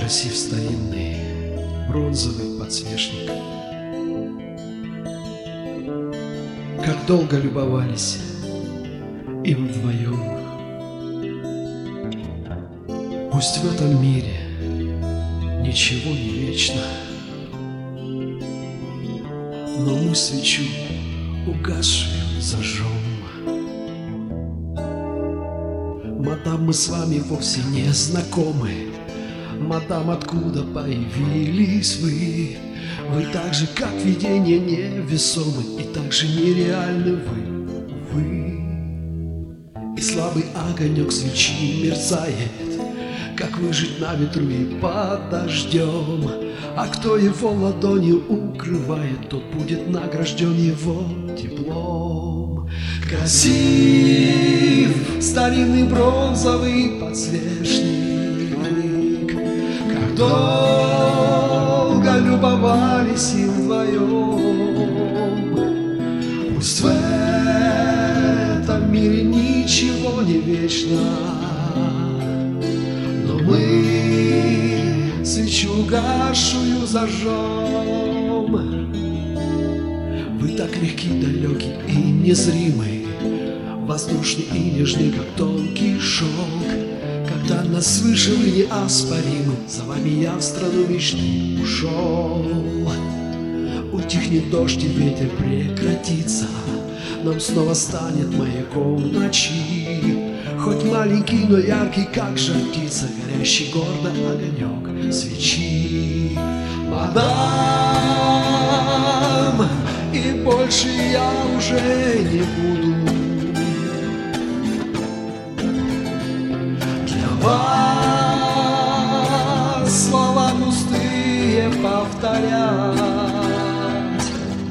Красив старинный бронзовый подсвечник. Как долго любовались им вдвоем. Пусть в этом мире ничего не вечно, но мы свечу угасшую зажжем. Мадам, мы с вами вовсе не знакомы. Мадам, откуда появились вы? Вы так же, как видение, невесомы, и так же нереальны вы. И слабый огонек свечи мерцает, как выжить на ветру и под дождем. А кто его ладонью укрывает, тот будет награжден его теплом. Красив старинный бронзовый подсвечник, как долго любовались им вдвоем. Пусть в этом мире ничего не вечно, но мы свечу гашую зажжем. Вы так легки, далеки и незримы, воздушны и нежны, как тонкий шелк. Когда нас свыше вы неоспоримы, за вами я в страну мечты ушел. Утихнет дождь и ветер прекратится, нам снова станет маяком ночи. Хоть маленький, но яркий, как жар птица, горящий гордо огонек свечи. Мадам, и больше я уже не буду для вас слова пустые повторять.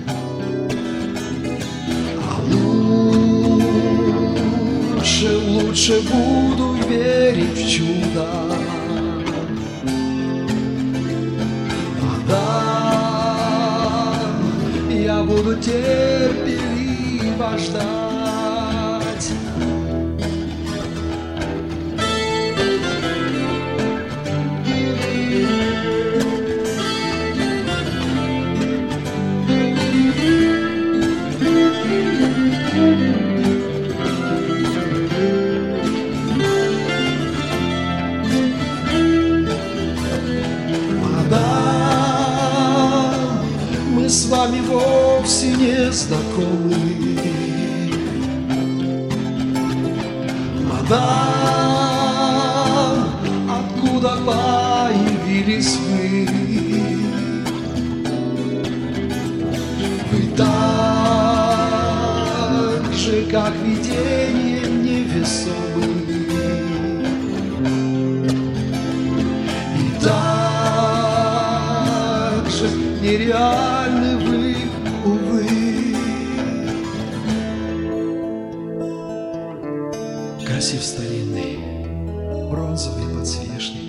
А лучше буду верить в чудо. Мадам, я буду терпеливо ждать. Мы с вами вовсе не знакомы. Мадам, откуда появились вы? Вы так же, как видение, невесомы. И так же нереальны вы, увы. Красив старинный бронзовый подсвечник.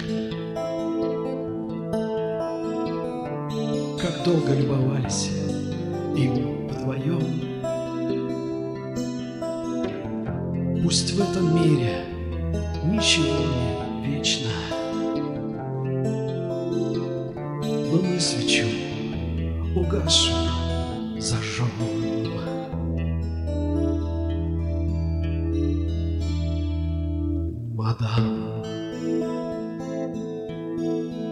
Как долго любовались им вдвоем. Пусть в этом мире ничего не вечно, но мы свечу угасшую зажжем. Мадам.